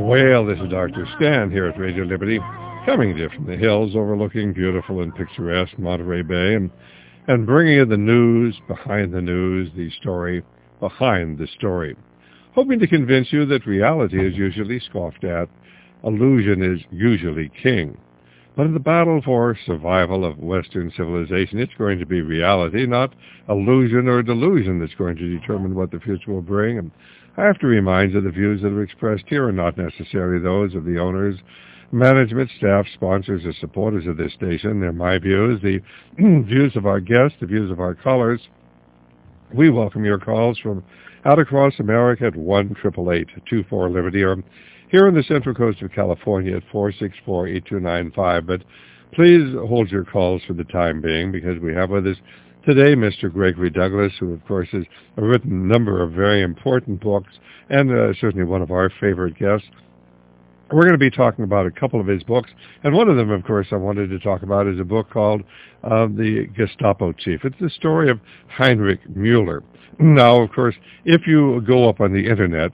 Well, this is Dr. Stan here at Radio Liberty, coming to you from the hills overlooking beautiful and picturesque Monterey Bay, and bringing you the news, the story behind the story. Hoping to convince you that reality is usually scoffed at, illusion is usually king. But in the battle for survival of Western civilization, it's going to be reality, not illusion or delusion, that's going to determine what the future will bring. And I have to remind you the views that are expressed here are not necessarily those of the owners, management, staff, sponsors, or supporters of this station. They're my views, the views of our guests, the views of our callers. We welcome your calls from out across America at 1-888-24-LIBERTY, or here on the Central Coast of California at 464-8295. But please hold your calls for the time being, because we have with us today Mr. Gregory Douglas, who, of course, has written a number of very important books, and certainly one of our favorite guests. We're going to be talking about a couple of his books, and one of them, of course, I wanted to talk about is a book called The Gestapo Chief. It's the story of Heinrich Müller. Now, of course, if you go up on the Internet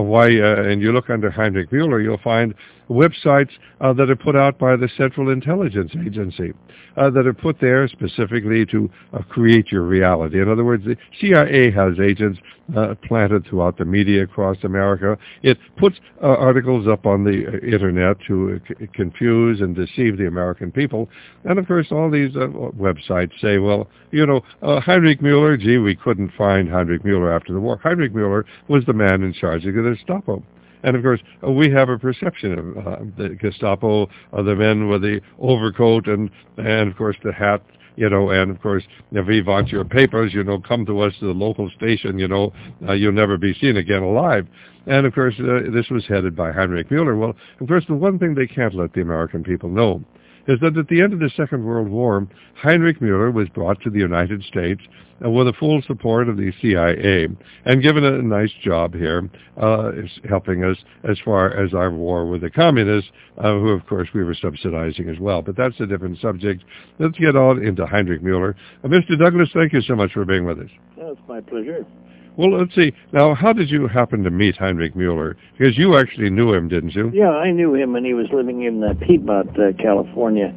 and you look under Heinrich Müller, you'll find websites that are put out by the Central Intelligence Agency that are put there specifically to create your reality. In other words, the CIA has agents planted throughout the media across America. It puts articles up on the Internet to confuse and deceive the American people. And, of course, all these websites say, well, Heinrich Müller, gee, we couldn't find Heinrich Müller after the war. Heinrich Müller was the man in charge of the Gestapo. And, of course, we have a perception of the Gestapo, the men with the overcoat and of course, the hat, and, of course, if we want your papers, come to us to the local station, you'll never be seen again alive. And, of course, this was headed by Heinrich Müller. Well, of course, the one thing they can't let the American people know is that at the end of the Second World War, Heinrich Müller was brought to the United States with the full support of the CIA and given a nice job here, helping us as far as our war with the communists, who, of course, we were subsidizing as well. But that's a different subject. Let's get on into Heinrich Müller. Mr. Douglas, thank you so much for being with us. It's my pleasure. Well, let's see. Now, how did you happen to meet Heinrich Müller? Because you actually knew him, didn't you? Yeah, I knew him when he was living in Piedmont, California.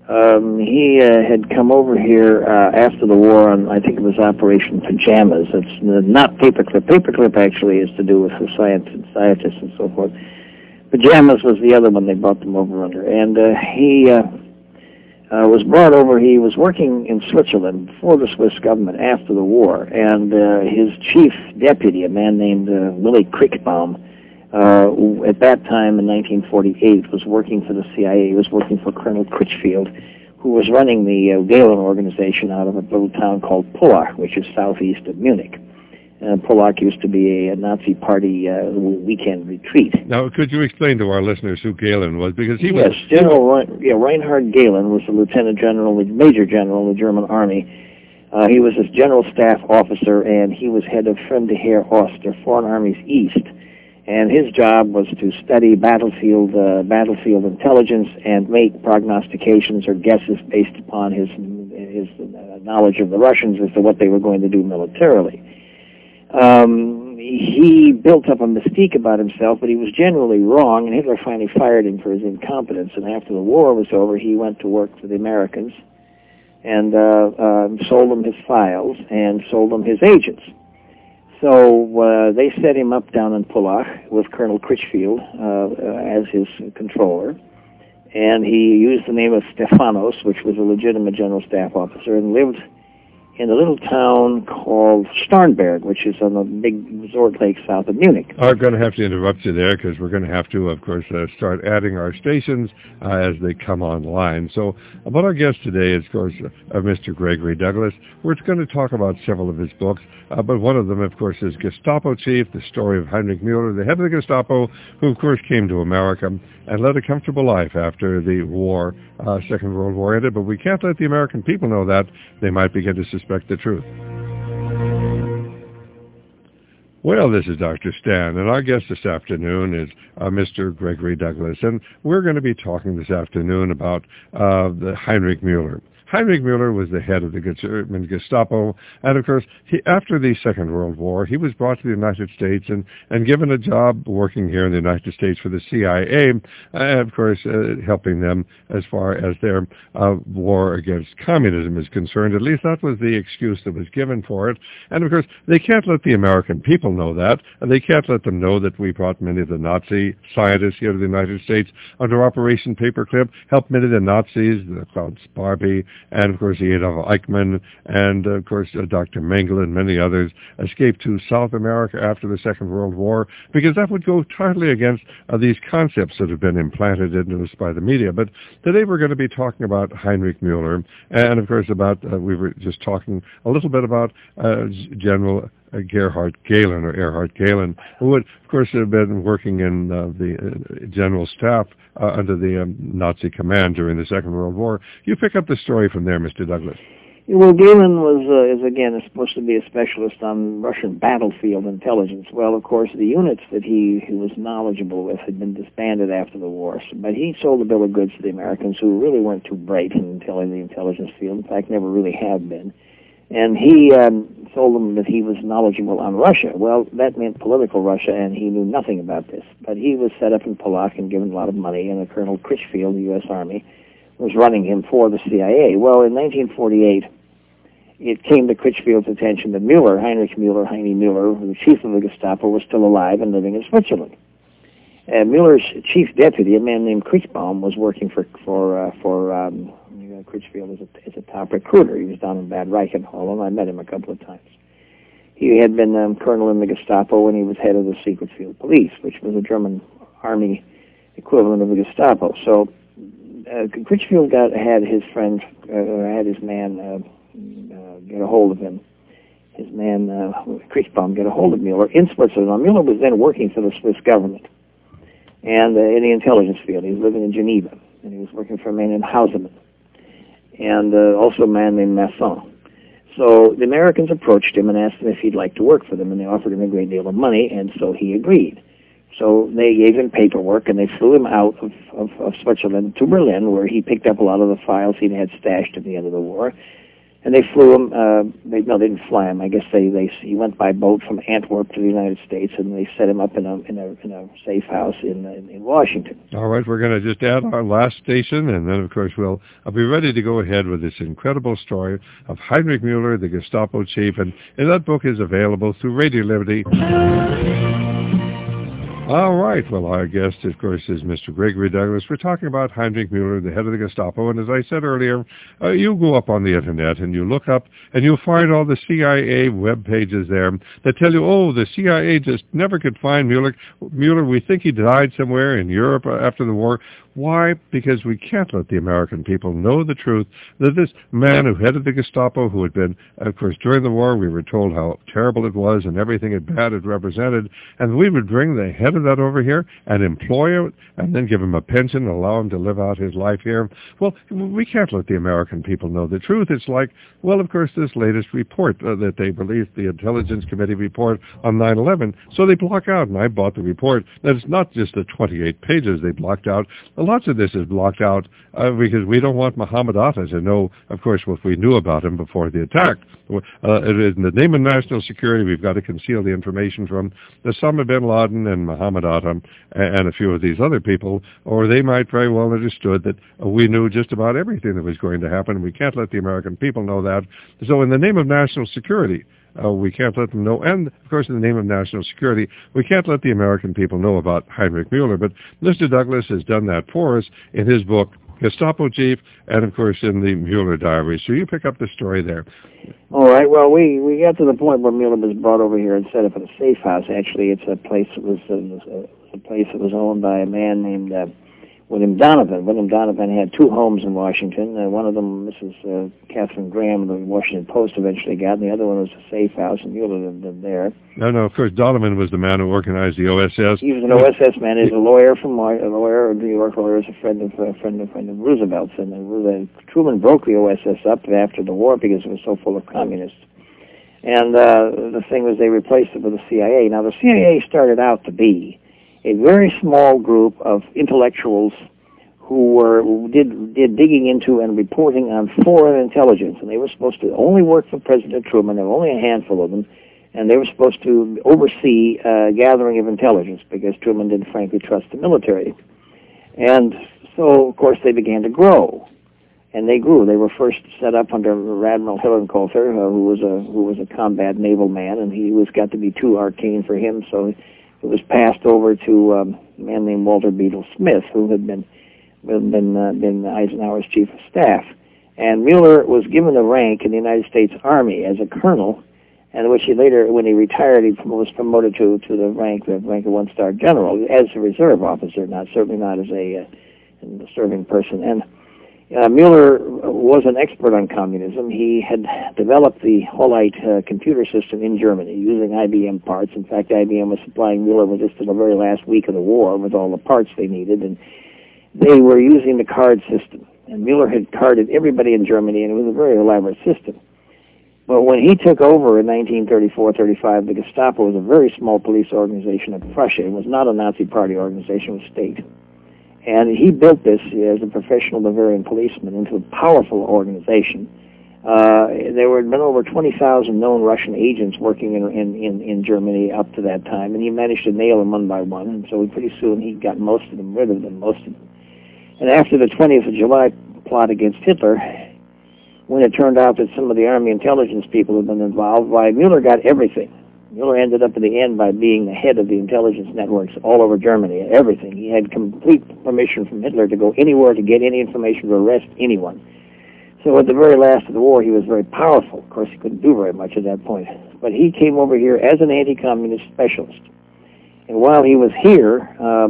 He had come over here after the war on, I think it was Operation Pajamas. It's not Paperclip. Paperclip actually is to do with the scientists and so forth. Pajamas was the other one they brought them over under. And he was brought over. He was working in Switzerland for the Swiss government after the war, and his chief deputy, a man named Willy Kriegbaum, at that time in 1948 was working for the CIA. He was working for Colonel Critchfield, who was running the Gehlen organization out of a little town called Pullach, which is southeast of Munich. Pullach used to be a Nazi party weekend retreat. Now, could you explain to our listeners who Gehlen was? Because he was... Yes, Reinhard Gehlen was the lieutenant general, the major general of the German army. He was a general staff officer, and he was head of Fremde Heer Ost, or Foreign Armies East. And his job was to study battlefield intelligence and make prognostications or guesses based upon his knowledge of the Russians as to what they were going to do militarily. He built up a mystique about himself, but he was generally wrong, and Hitler finally fired him for his incompetence. And after the war was over, he went to work for the Americans and sold them his files and sold them his agents. So they set him up down in Pullach with Colonel Critchfield as his controller, and he used the name of Stefanos, which was a legitimate general staff officer, and lived in a little town called Starnberg, which is on the big resort lake south of Munich. I'm going to have to interrupt you there because we're going to have to, of course, start adding our stations as they come online. So about our guest today is, of course, Mr. Gregory Douglas. We're going to talk about several of his books, but one of them, of course, is Gestapo Chief, the story of Heinrich Müller, the head of the Gestapo, who, of course, came to America and led a comfortable life after the war, Second World War ended. But we can't let the American people know that. They might begin to suspect the truth. Well, this is Dr. Stan, and our guest this afternoon is Mr. Gregory Douglas, and we're going to be talking this afternoon about the Heinrich Müller. Heinrich Müller was the head of the German Gestapo, and of course, after the Second World War, he was brought to the United States and given a job working here in the United States for the CIA, of course, helping them as far as their war against communism is concerned. At least that was the excuse that was given for it. And of course, they can't let the American people know that, and they can't let them know that we brought many of the Nazi scientists here to the United States under Operation Paperclip, helped many of the Nazis, Klaus Barbie, and of course Adolf Eichmann, and of course Dr. Mengele and many others escaped to South America after the Second World War, because that would go totally against these concepts that have been implanted into us by the media. But today we're going to be talking about Heinrich Müller, and of course about, we were just talking a little bit about General Gerhard Gehlen, or Erhard Gehlen, who would, of course, have been working in the general staff under the Nazi command during the Second World War. You pick up the story from there, Mr. Douglas. Well, Gehlen is supposed to be a specialist on Russian battlefield intelligence. Well, of course, the units that he was knowledgeable with had been disbanded after the war, but he sold a bill of goods to the Americans, who really weren't too bright in telling the intelligence field. In fact, never really have been. And he told them that he was knowledgeable on Russia. Well, that meant political Russia, and he knew nothing about this. But he was set up in Polak and given a lot of money, and Colonel Critchfield, the U.S. Army, was running him for the CIA. Well, in 1948, it came to Critchfield's attention that Müller, Heinrich Müller, Heine Müller, the chief of the Gestapo, was still alive and living in Switzerland. Müller's chief deputy, a man named Kriechbaum, was working for Critchfield as a top recruiter. He was down in Bad Reichenhall, and I met him a couple of times. He had been colonel in the Gestapo, and he was head of the Secret Field Police, which was a German army equivalent of the Gestapo. So Critchfield had his man get a hold of him. His man, Kriechbaum, get a hold of Müller in Switzerland. Now, Müller was then working for the Swiss government and in the intelligence field. He was living in Geneva, and he was working for a man named Hausemann, and also a man named Masson. So the Americans approached him and asked him if he'd like to work for them, and they offered him a great deal of money, and so he agreed. So they gave him paperwork, and they flew him out of Switzerland to Berlin, where he picked up a lot of the files he'd had stashed at the end of the war. And they flew him, they didn't fly him. I guess he went by boat from Antwerp to the United States, and they set him up in a safe house in Washington. All right, we're going to just add our last station, and then, of course, I'll be ready to go ahead with this incredible story of Heinrich Müller, the Gestapo chief, and that book is available through Radio Liberty. All right. Well, our guest, of course, is Mr. Gregory Douglas. We're talking about Heinrich Müller, the head of the Gestapo. And as I said earlier, you go up on the Internet and you look up and you'll find all the CIA web pages there that tell you, oh, the CIA just never could find Müller. We think he died somewhere in Europe after the war. Why? Because we can't let the American people know the truth that this man who headed the Gestapo, who had been, of course, during the war, we were told how terrible it was and everything bad it represented, and we would bring the head of that over here and employ it and then give him a pension and allow him to live out his life here. Well, we can't let the American people know the truth. It's like, well, of course, this latest report that they released, the Intelligence Committee report on 9/11, so they block out, and I bought the report, that it's not just the 28 pages they blocked out. Lots of this is blocked out because we don't want Muhammad Atta to know, of course, what we knew about him before the attack. In the name of national security, we've got to conceal the information from Osama bin Laden and Muhammad Atta and a few of these other people, or they might very well understood that we knew just about everything that was going to happen. We can't let the American people know that. So in the name of national security, we can't let them know. And, of course, in the name of national security, we can't let the American people know about Heinrich Müller. But Mr. Douglas has done that for us in his book, Gestapo Chief, and, of course, in the Müller Diary. So you pick up the story there. All right. Well, we got to the point where Müller was brought over here and set up in a safe house. Actually, it's a place that was owned by a man named William Donovan. William Donovan had two homes in Washington. One of them, Mrs. Catherine Graham of the Washington Post eventually got, and the other one was a safe house, and Müller lived there. No, of course, Donovan was the man who organized the OSS. He was an OSS man. He's a lawyer a New York lawyer, is a friend of Roosevelt's, and Truman broke the OSS up after the war because it was so full of communists. And the thing was, they replaced it with the CIA. Now, the CIA started out to be a very small group of intellectuals who did digging into and reporting on foreign intelligence, and they were supposed to only work for President Truman. There were only a handful of them, and they were supposed to oversee gathering of intelligence because Truman didn't frankly trust the military. And so, of course, they began to grow, and they grew. They were first set up under Admiral Hillenkoetter, who was a combat naval man, and he got to be too arcane for him, so it was passed over to a man named Walter Beadle Smith, who had been Eisenhower's chief of staff. And Mueller was given a rank in the United States Army as a colonel, and which he later, when he retired, he was promoted to the rank of one-star general as a reserve officer, certainly not as a serving person. And Mueller was an expert on communism. He had developed the Holite computer system in Germany using IBM parts. In fact, IBM was supplying Mueller with this to the very last week of the war with all the parts they needed, and they were using the card system. And Mueller had carded everybody in Germany, and it was a very elaborate system. But when he took over in 1934-35, the Gestapo was a very small police organization in Prussia. It was not a Nazi party organization, it was state. And he built this as a professional Bavarian policeman into a powerful organization. There had been over 20,000 known Russian agents working in Germany up to that time, and he managed to nail them one by one. And so pretty soon he got most of them, rid of them, most of them. And after the 20th of July plot against Hitler, when it turned out that some of the Army intelligence people had been involved, Mueller got everything. Mueller ended up in the end by being the head of the intelligence networks all over Germany, everything. He had complete permission from Hitler to go anywhere to get any information to arrest anyone. So at the very last of the war, he was very powerful. Of course, he couldn't do very much at that point. But he came over here as an anti-communist specialist. And while he was here,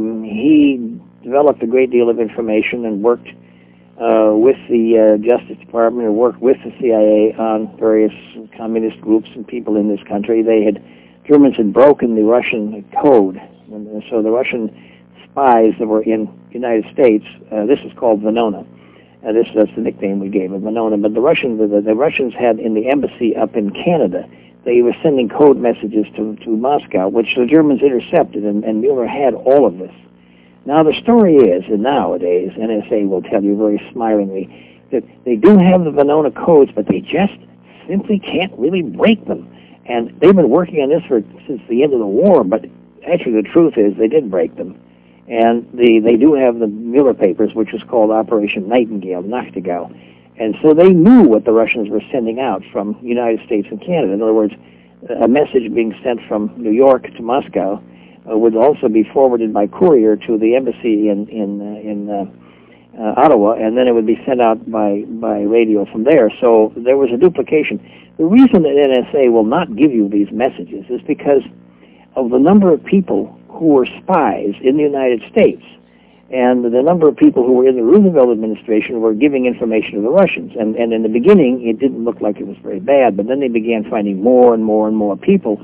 he developed a great deal of information and worked with the Justice Department and worked with the CIA on various communist groups and people in this country. Germans had broken the Russian code, and so the Russian spies that were in the United States, this is called Venona. That's the nickname we gave it, Venona. But the Russians had in the embassy up in Canada, they were sending code messages to Moscow, which the Germans intercepted, and Mueller had all of this. Now, the story is, and nowadays, NSA will tell you very smilingly, that they do have the Venona codes, but they just simply can't really break them. And they've been working on this since the end of the war, but actually the truth is they did break them. And they do have the Mueller papers, which was called Operation Nightingale, Nachtigall. And so they knew what the Russians were sending out from the United States and Canada. In other words, a message being sent from New York to Moscow would also be forwarded by courier to the embassy in Ottawa, and then it would be sent out by radio from there. So there was a duplication. The reason that NSA will not give you these messages is because of the number of people who were spies in the United States and the number of people who were in the Roosevelt administration were giving information to the Russians. And in the beginning, it didn't look like it was very bad, but then they began finding more and more and more people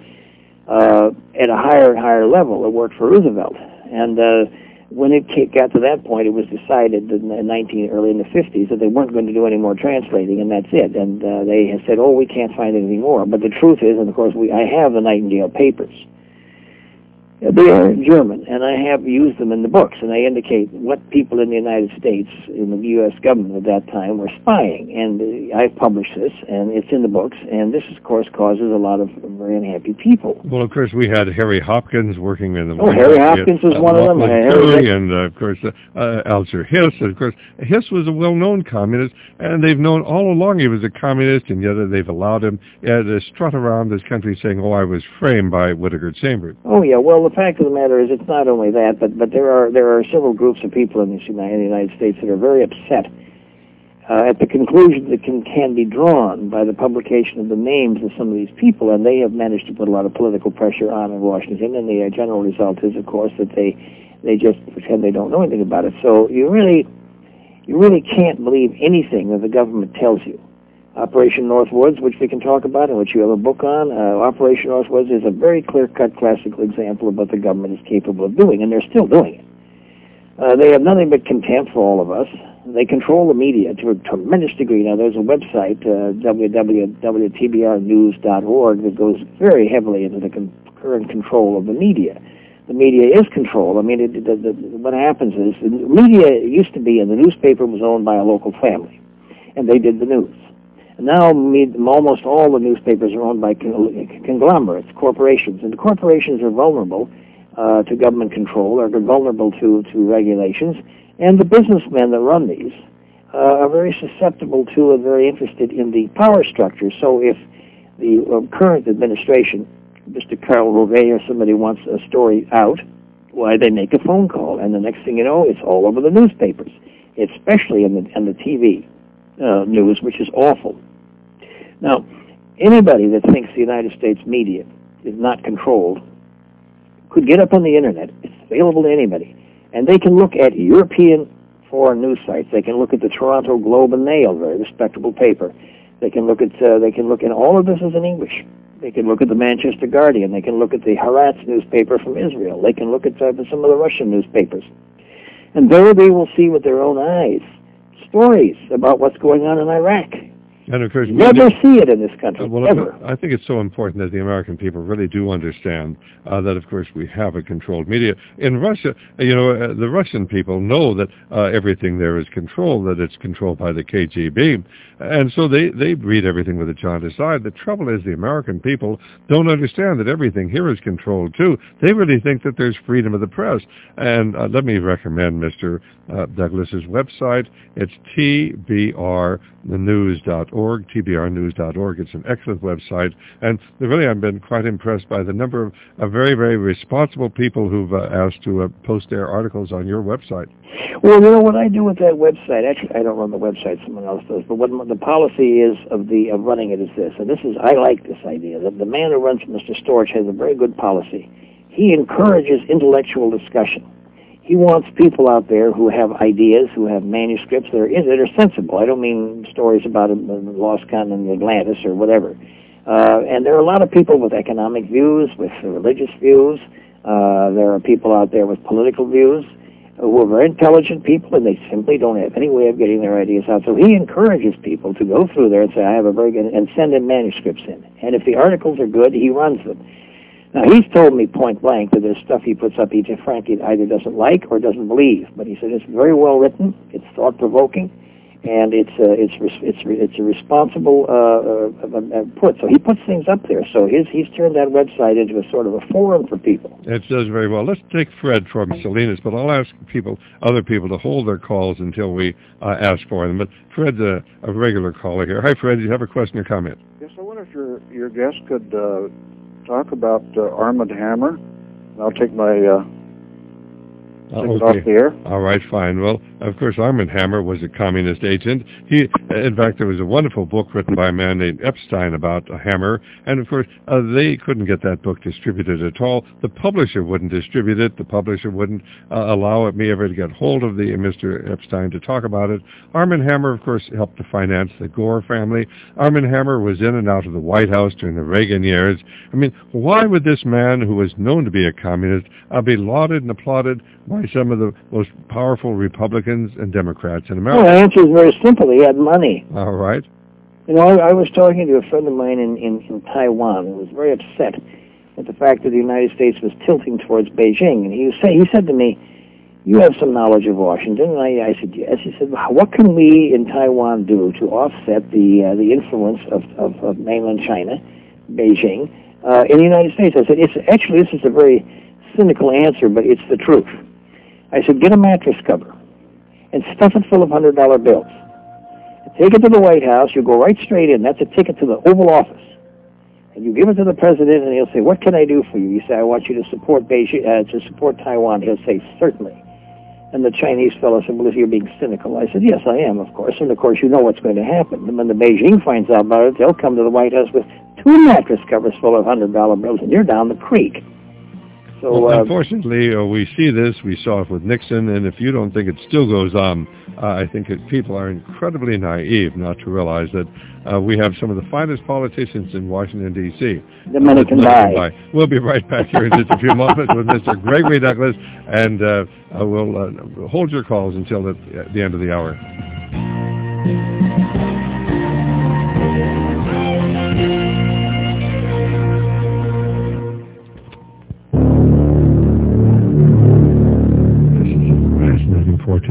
at a higher and higher level that worked for Roosevelt. And when it got to that point, it was decided early in the 50s that they weren't going to do any more translating, and that's it. And they had said, we can't find anything more. But the truth is, and of course I have the Nightingale papers. They are in German, and I have used them in the books, and they indicate what people in the United States, in the U.S. government at that time, were spying. And I've published this, and it's in the books, and this, of course, causes a lot of very unhappy people. Well, of course, we had Harry Hopkins working in the... Harry Hopkins was one of them. And, of course, Alger Hiss. And, of course, Hiss was a well-known communist, and they've known all along he was a communist, and yet they've allowed him to strut around this country saying, I was framed by Whittaker Chambers. Oh, yeah, well, the fact of the matter is it's not only that, but there are several groups of people in the United States that are very upset at the conclusions that can be drawn by the publication of the names of some of these people, and they have managed to put a lot of political pressure on in Washington, and the general result is, of course, that they just pretend they don't know anything about it. So you really can't believe anything that the government tells you. Operation Northwoods, which we can talk about and which you have a book on, Operation Northwoods is a very clear-cut classical example of what the government is capable of doing, and they're still doing it. They have nothing but contempt for all of us. They control the media to a tremendous degree. Now, there's a website, www.tbrnews.org, that goes very heavily into the current control of the media. the media is controlled. I mean, what happens is the media used to be, and the newspaper was owned by a local family, and they did the news. And now almost all the newspapers are owned by conglomerates, corporations, and the corporations are vulnerable to government control, or they're vulnerable to regulations, and the businessmen that run these are very susceptible to and very interested in the power structure. So if the current administration, Mr. Karl Rove or somebody wants a story out, why, they make a phone call, and the next thing you know, it's all over the newspapers, especially in the TV news, which is awful. Now, anybody that thinks the United States media is not controlled could get up on the internet. It's available to anybody, and they can look at European foreign news sites. They can look at the Toronto Globe and Mail, very respectable paper. They can look at and all of this is in English. They can look at the Manchester Guardian. They can look at the Haaretz newspaper from Israel. They can look at some of the Russian newspapers, and there they will see with their own eyes stories about what's going on in Iraq. And of course, you never see it in this country, ever. I think it's so important that the American people really do understand that, of course, we have a controlled media. In Russia, the Russian people know that everything there is controlled, that it's controlled by the KGB, and so they read everything with a jaundiced eye. The trouble is the American people don't understand that everything here is controlled, too. They really think that there's freedom of the press. And let me recommend Mr. Douglas's website. It's tbrnews.org, tbrnews.org. It's an excellent website. And really, I've been quite impressed by the number of very, very responsible people who've asked to post their articles on your website. Well, what I do with that website, actually, I don't run the website, someone else does, but what the policy is of running it is this, and I like this idea, that the man who runs Mr. Storch has a very good policy. He encourages intellectual discussion. He wants people out there who have ideas, who have manuscripts that are sensible. I don't mean stories about the lost continent of Atlantis or whatever. And there are a lot of people with economic views, with religious views. There are people out there with political views who are very intelligent people, and they simply don't have any way of getting their ideas out. So he encourages people to go through there and say, I have a very good, and send in manuscripts in. And if the articles are good, he runs them. Now, he's told me point blank that there's stuff he puts up he frankly either doesn't like or doesn't believe. But he said it's very well written, it's thought-provoking, and it's a responsible put. So he puts things up there. So he's turned that website into a sort of a forum for people. It does very well. Let's take Fred from Salinas, but I'll ask other people to hold their calls until we ask for them. But Fred's a regular caller here. Hi, Fred. Do you have a question or comment? Yes, I wonder if your guest could talk about Armand Hammer. I'll take my okay. off the air. All right, fine. Well, of course, Armand Hammer was a communist agent. In fact, there was a wonderful book written by a man named Epstein about Hammer, and of course, they couldn't get that book distributed at all. The publisher wouldn't distribute it. The publisher wouldn't allow me ever to get hold of Mr. Epstein to talk about it. Armand Hammer, of course, helped to finance the Gore family. Armand Hammer was in and out of the White House during the Reagan years. I mean, why would this man, who was known to be a communist, be lauded and applauded by some of the most powerful Republicans and Democrats in America? Well, the answer is very simple. He had money. All right. I was talking to a friend of mine in Taiwan who was very upset at the fact that the United States was tilting towards Beijing. And he said to me, you have some knowledge of Washington. And I said, yes. He said, what can we in Taiwan do to offset the influence of mainland China, Beijing, in the United States? I said, this is a very cynical answer, but it's the truth. I said, get a mattress cover and stuff it full of $100 bills. Take it to the White House. You go right straight in. That's a ticket to the Oval Office. And you give it to the president, and he'll say, what can I do for you? You say, I want you to support Beijing, to support Taiwan. He'll say, certainly. And the Chinese fellow said, well, you're being cynical. I said, yes, I am, of course. And, of course, you know what's going to happen. And when the Beijing finds out about it, they'll come to the White House with 2 mattress covers full of $100 bills, and you're down the creek. So, well, unfortunately, we see this. We saw it with Nixon, and if you don't think it still goes on, I think people are incredibly naive not to realize that we have some of the finest politicians in Washington, D.C. The money can buy. We'll be right back here in just a few moments with Mr. Gregory Douglas, and we'll hold your calls until the end of the hour.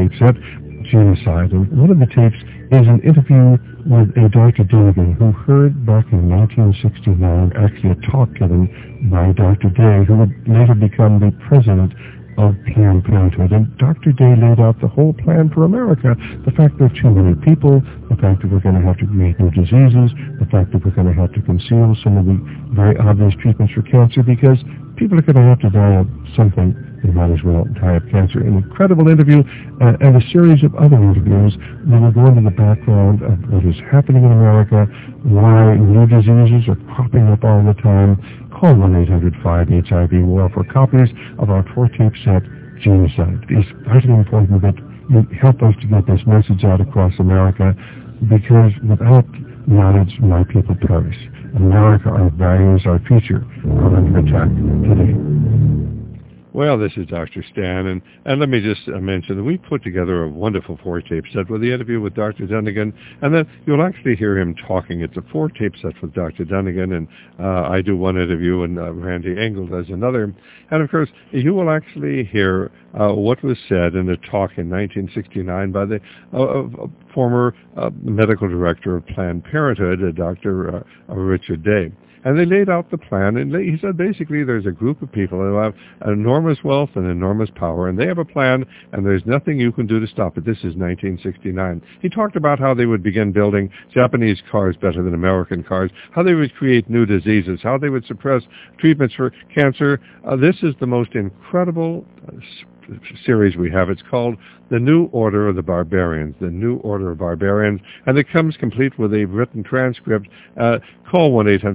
tape set, Genocide. And one of the tapes is an interview with a Dr. Dunnigan who heard back in 1969 actually a talk given by Dr. Day, who would later become the president of Planned Parenthood. And Dr. Day laid out the whole plan for America. The fact there are too many people, the fact that we're going to have to create new diseases, the fact that we're going to have to conceal some of the very obvious treatments for cancer because people are going to have to die of something. They might as well die of cancer. An incredible interview and a series of other interviews that will go into the background of what is happening in America, why new diseases are cropping up all the time. Call 1-800-5-HIV-WAR for copies of our 4-tape set, Genocide. It is vitally important that you help us to get this message out across America because without knowledge, my people perish. America, our values, our future are under attack today. Well, this is Dr. Stan, and let me just mention that we put together a wonderful 4-tape set with the interview with Dr. Dunnigan, and then you'll actually hear him talking. It's a 4-tape set with Dr. Dunnigan, and I do one interview, and Randy Engel does another. And, of course, you will actually hear what was said in a talk in 1969 by the former medical director of Planned Parenthood, Dr. Richard Day. And they laid out the plan, and he said basically there's a group of people who have enormous wealth and enormous power, and they have a plan, and there's nothing you can do to stop it. This is 1969. He talked about how they would begin building Japanese cars better than American cars, how they would create new diseases, how they would suppress treatments for cancer. This is the most incredible series we have. It's called The New Order of the Barbarians, The New Order of Barbarians, and it comes complete with a written transcript. Call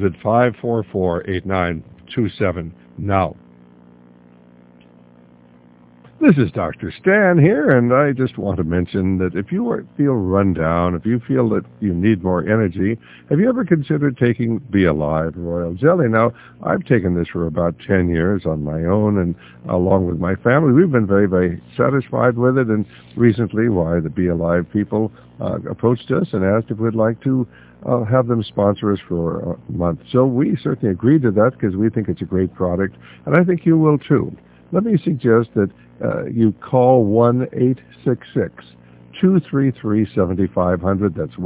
1-800-544-8927 now. This is Dr. Stan here, and I just want to mention that if you feel run down, if you feel that you need more energy, have you ever considered taking Be Alive Royal Jelly? Now, I've taken this for about 10 years on my own, and along with my family, we've been very, very satisfied with it, and recently, the Be Alive people approached us and asked if we'd like to have them sponsor us for a month. So we certainly agreed to that because we think it's a great product, and I think you will too. Let me suggest that you call 1-866-233-7500. That's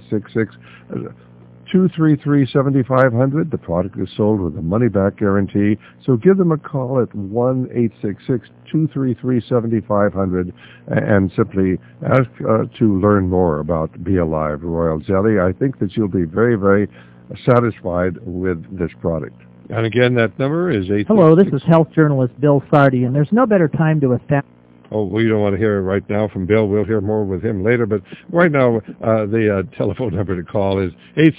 1-866-233-7500. The product is sold with a money-back guarantee. So give them a call at 1-866-233-7500 and simply ask to learn more about Be Alive Royal Jelly. I think that you'll be very, very satisfied with this product. And again, that number is 866. Hello, this is health journalist Bill Sardi, and there's no better time to establish... Oh, we don't want to hear it right now from Bill. We'll hear more with him later. But right now, the telephone number to call is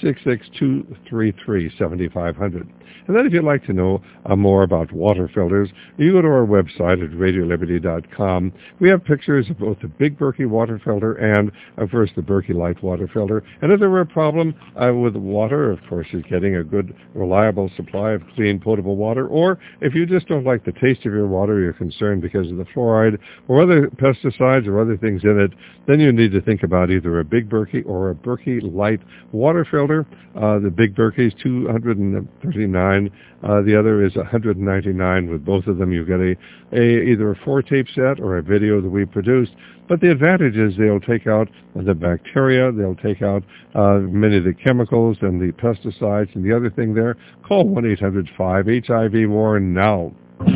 866-233-7500. And then if you'd like to know more about water filters, you go to our website at radioliberty.com. We have pictures of both the Big Berkey water filter and, of course, the Berkey Light water filter. And if there were a problem with water, of course, you're getting a good, reliable supply of clean, potable water. Or if you just don't like the taste of your water, you're concerned because of the fluoride or other pesticides or other things in it, then you need to think about either a Big Berkey or a Berkey Light water filter. The Big Berkey is $239. The other is $199. With both of them, you get either a 4-tape set or a video that we produced. But the advantage is they'll take out the bacteria, they'll take out many of the chemicals and the pesticides and the other thing there. Call 1-800-5-HIV-WAR now.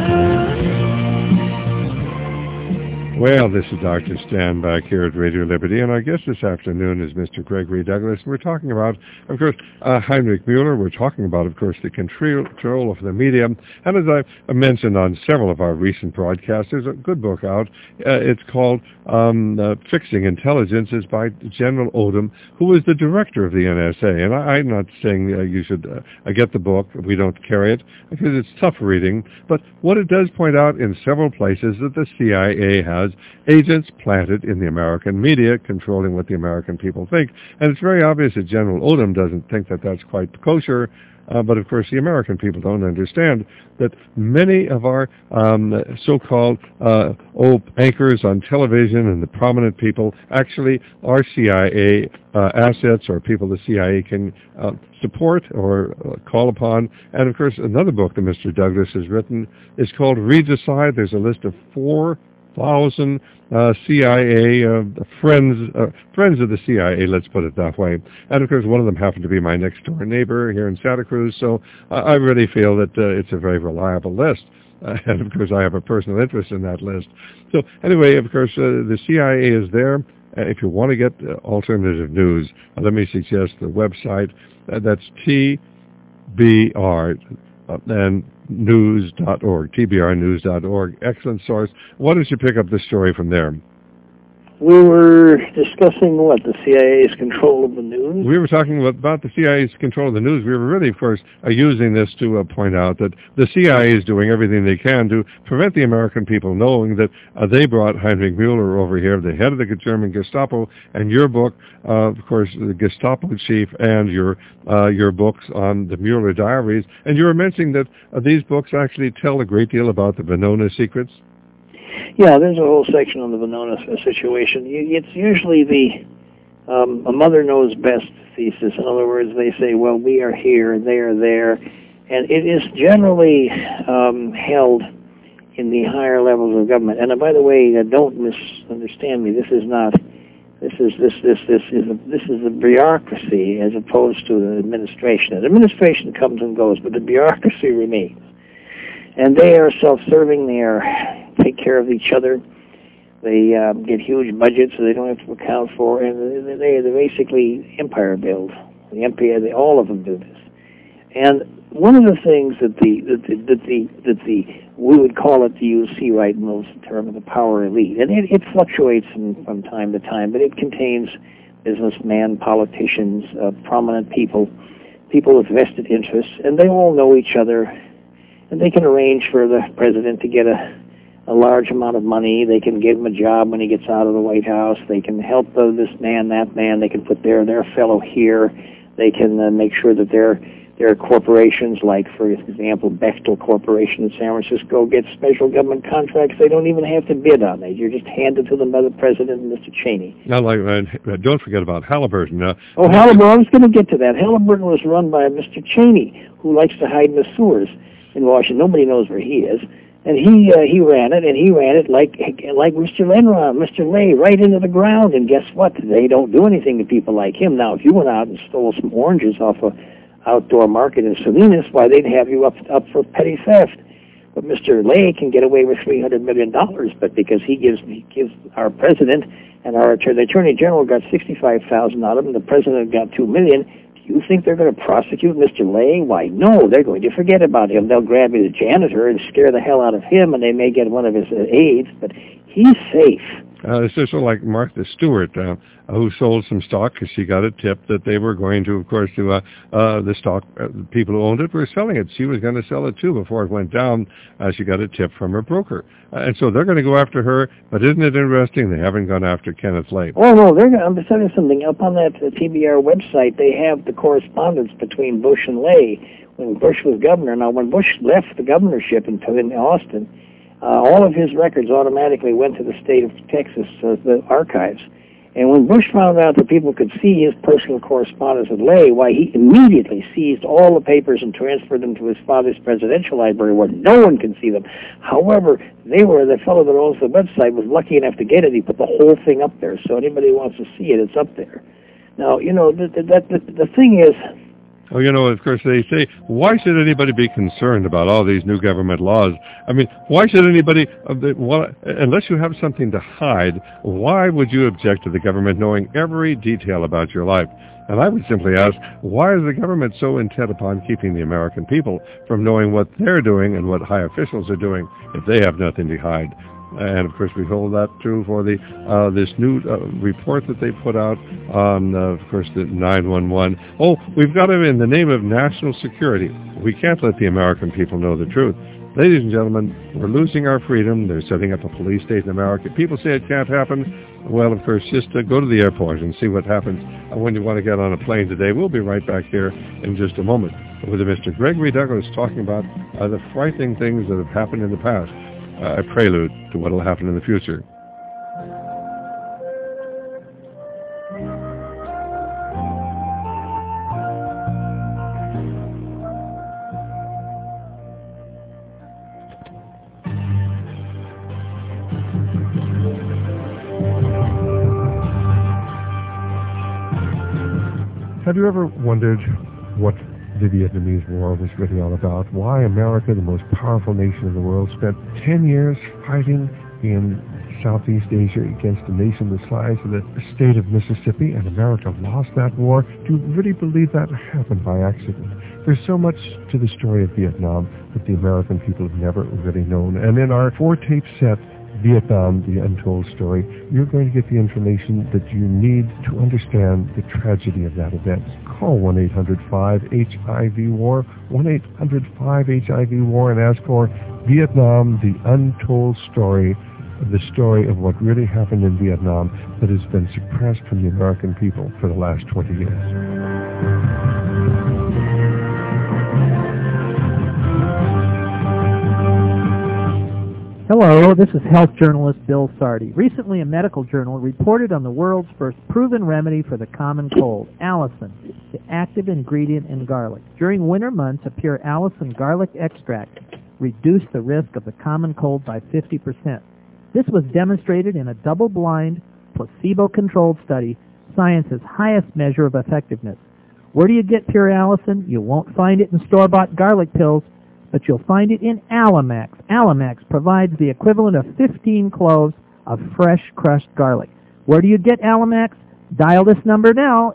Well, this is Dr. Stan back here at Radio Liberty, and our guest this afternoon is Mr. Gregory Douglas. We're talking about, of course, Heinrich Mueller. We're talking about, of course, the control of the media. And as I mentioned on several of our recent broadcasts, there's a good book out. It's called Fixing Intelligence. It's by General Odom, who was the director of the NSA. And I'm not saying you should get the book. We don't carry it because it's tough reading. But what it does point out in several places that the CIA has agents planted in the American media controlling what the American people think. And it's very obvious that General Odom doesn't think that that's quite kosher. But, of course, the American people don't understand that many of our so-called anchors on television and the prominent people actually are CIA assets or people the CIA can support or call upon. And, of course, another book that Mr. Douglas has written is called Regicide. There's a list of 4 1,000 CIA friends of the CIA, let's put it that way. And of course, one of them happened to be my next door neighbor here in Santa Cruz, so I really feel that it's a very reliable list. And of course, I have a personal interest in that list. So anyway, of course, the CIA is there. If you want to get alternative news, let me suggest the website. That's TBR and news.org, tbrnews.org. Excellent source. Why don't you pick up the story from there? We were discussing what, the CIA's control of the news? We were talking about the CIA's control of the news. We were really, of course, using this to point out that the CIA is doing everything they can to prevent the American people knowing that they brought Heinrich Müller over here, the head of the German Gestapo, and your book, of course, the Gestapo chief, and your books on the Müller diaries. And you were mentioning that these books actually tell a great deal about the Venona secrets. Yeah, there's a whole section on the Venona situation. It's usually a mother knows best thesis. In other words, they say, well, we are here and they are there. And it is generally held in the higher levels of government. And by the way, don't misunderstand me. This is the bureaucracy as opposed to the administration. The administration comes and goes, but the bureaucracy remains. And they are self-serving. They take care of each other. They get huge budgets, so they don't have to account for. And they're basically empire build. The empire, all of them do this. And one of the things that we would call it, to use C. Wright Mills' term, of the power elite, and it fluctuates from time to time, but it contains businessmen, politicians, prominent people with vested interests, and they all know each other. And they can arrange for the president to get a large amount of money. They can give him a job when he gets out of the White House. They can help this man, that man. They can put their fellow here. They can make sure that their corporations, like, for example, Bechtel Corporation in San Francisco, get special government contracts they don't even have to bid on. You're just handed to them by the president and Mr. Cheney. Now, don't forget about Halliburton. Halliburton, I was going to get to that. Halliburton was run by Mr. Cheney, who likes to hide in the sewers in Washington. Nobody knows where he is. And he ran it like Mr. Enron, Mr. Lay, right into the ground. And guess what? They don't do anything to people like him. Now, if you went out and stole some oranges off a outdoor market in Salinas, why, they'd have you up for petty theft. But Mr. Lay can get away with $300 million, but because he gives our president and the Attorney General got $65,000 out of him, the president got $2 million. You think they're going to prosecute Mr. Lay? Why, no, they're going to forget about him. They'll grab his janitor and scare the hell out of him, and they may get one of his aides, but he's safe. It's just like Martha Stewart, who sold some stock because she got a tip that they were going to, of course, the stock people who owned it were selling it. She was going to sell it, too, before it went down. She got a tip from her broker. And so they're going to go after her, but isn't it interesting they haven't gone after Kenneth Lay? Oh, no, I'm going to tell you something. Up on that TBR website, they have the correspondence between Bush and Lay when Bush was governor. Now, when Bush left the governorship in Austin, all of his records automatically went to the state of Texas, the archives. And when Bush found out that people could see his personal correspondence with Lay, why, he immediately seized all the papers and transferred them to his father's presidential library where no one can see them. However, the fellow that owns the website was lucky enough to get it. He put the whole thing up there, so anybody who wants to see it, it's up there. Now, the thing is... Oh, of course, they say, why should anybody be concerned about all these new government laws? I mean, why should anybody, unless you have something to hide, why would you object to the government knowing every detail about your life? And I would simply ask, why is the government so intent upon keeping the American people from knowing what they're doing and what high officials are doing if they have nothing to hide? And, of course, we hold that true for this new report that they put out on, of course, the 911. Oh, we've got it in the name of national security. We can't let the American people know the truth. Ladies and gentlemen, we're losing our freedom. They're setting up a police state in America. People say it can't happen. Well, of course, just go to the airport and see what happens when you want to get on a plane today. We'll be right back here in just a moment with Mr. Gregory Douglas talking about the frightening things that have happened in the past. A prelude to what will happen in the future. Have you ever wondered what the Vietnamese War was really all about? Why America, the most powerful nation in the world, spent 10 years fighting in Southeast Asia against a nation the size of the state of Mississippi, and America lost that war? Do you really believe that happened by accident? There's so much to the story of Vietnam that the American people have never really known. And in our 4-tape set, Vietnam, the Untold Story, you're going to get the information that you need to understand the tragedy of that event. Call 1-800-5-HIV-WAR, 1-800-5-HIV-WAR, and ask for Vietnam, the Untold Story, the story of what really happened in Vietnam that has been suppressed from the American people for the last 20 years. Hello, this is health journalist Bill Sardi. Recently, a medical journal reported on the world's first proven remedy for the common cold, allicin, the active ingredient in garlic. During winter months, a pure allicin garlic extract reduced the risk of the common cold by 50%. This was demonstrated in a double-blind, placebo-controlled study, science's highest measure of effectiveness. Where do you get pure allicin? You won't find it in store-bought garlic pills, but you'll find it in Alamax. Alamax provides the equivalent of 15 cloves of fresh crushed garlic. Where do you get Alamax? Dial this number now,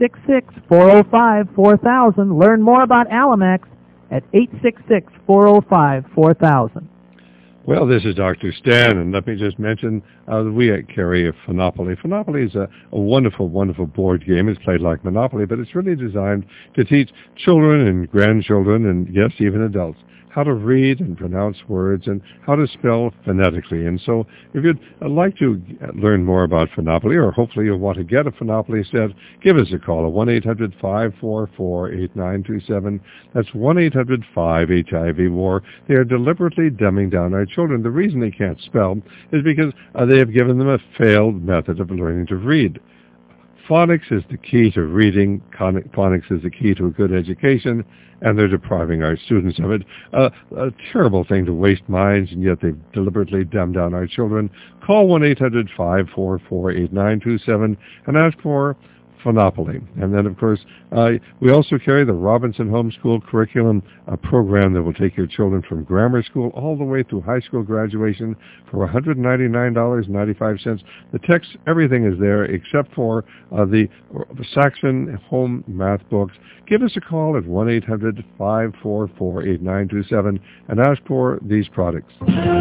866-405-4000. Learn more about Alamax at 866-405-4000. Well, this is Dr. Stan, and let me just mention we carry Phonopoly. Phonopoly is a wonderful, wonderful board game. It's played like Monopoly, but it's really designed to teach children and grandchildren, and yes, even adults, how to read and pronounce words and how to spell phonetically. And so if you'd like to learn more about Phonopoly, or hopefully you'll want to get a Phonopoly set, give us a call at 1-800-544-8927. That's 1-800-5-HIV-WAR. They are deliberately dumbing down our children. The reason they can't spell is because they have given them a failed method of learning to read. Phonics is the key to reading. Phonics is the key to a good education, and they're depriving our students of it. A terrible thing to waste minds, and yet they've deliberately dumbed down our children. Call 1-800-544-8927 and ask for Phonopoly. And then, of course, we also carry the Robinson Homeschool Curriculum, a program that will take your children from grammar school all the way through high school graduation for $199.95. The text, everything is there except for the Saxon home math books. Give us a call at 1-800-544-8927 and ask for these products.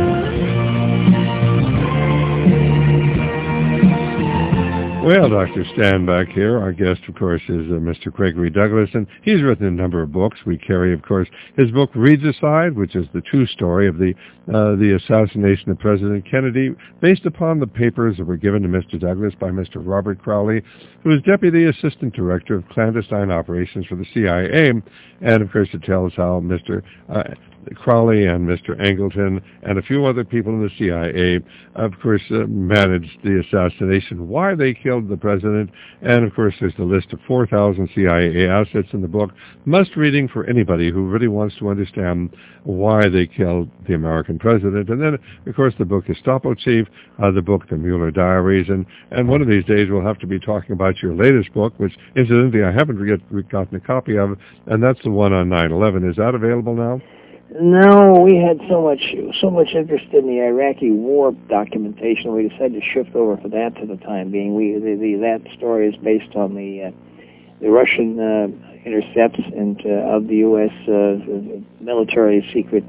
Well, Dr. Stan back here. Our guest, of course, is Mr. Gregory Douglas, and he's written a number of books. We carry, of course, his book, Regicide, which is the true story of the assassination of President Kennedy, based upon the papers that were given to Mr. Douglas by Mr. Robert Crowley, who was Deputy Assistant Director of Clandestine Operations for the CIA. And, of course, it tells how Mr. Crowley and Mr. Angleton and a few other people in the CIA, of course, managed the assassination, why they killed the president, and, of course, there's the list of 4,000 CIA assets in the book. Must reading for anybody who really wants to understand why they killed the American president. And then, of course, the book Gestapo Chief, the book The Mueller Diaries, and one of these days we'll have to be talking about your latest book, which, incidentally, I haven't gotten a copy of, and that's the one on 9/11. Is that available now? No, we had so much interest in the Iraqi war documentation. We decided to shift over for that for the time being. That story is based on the Russian intercepts of the U.S. Military secret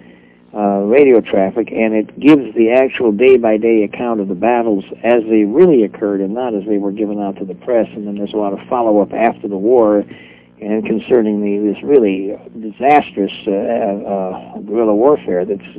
radio traffic, and it gives the actual day-by-day account of the battles as they really occurred and not as they were given out to the press. And then there's a lot of follow-up after the war and concerning this really disastrous guerrilla warfare that's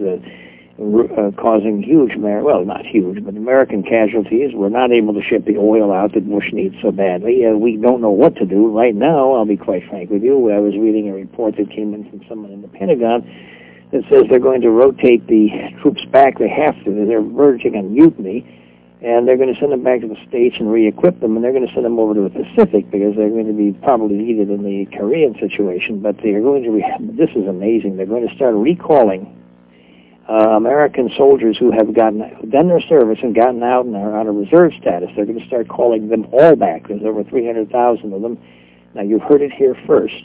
causing huge, not huge, but American casualties. We're not able to ship the oil out that Bush needs so badly. We don't know what to do. Right now, I'll be quite frank with you, I was reading a report that came in from someone in the Pentagon that says they're going to rotate the troops back. They have to. They're verging on mutiny. And they're going to send them back to the States and re-equip them, and they're going to send them over to the Pacific because they're going to be probably needed in the Korean situation. But they're going to, this is amazing, they're going to start recalling American soldiers who have done their service and gotten out and are on a reserve status. They're going to start calling them all back. There's over 300,000 of them. Now, you've heard it here first.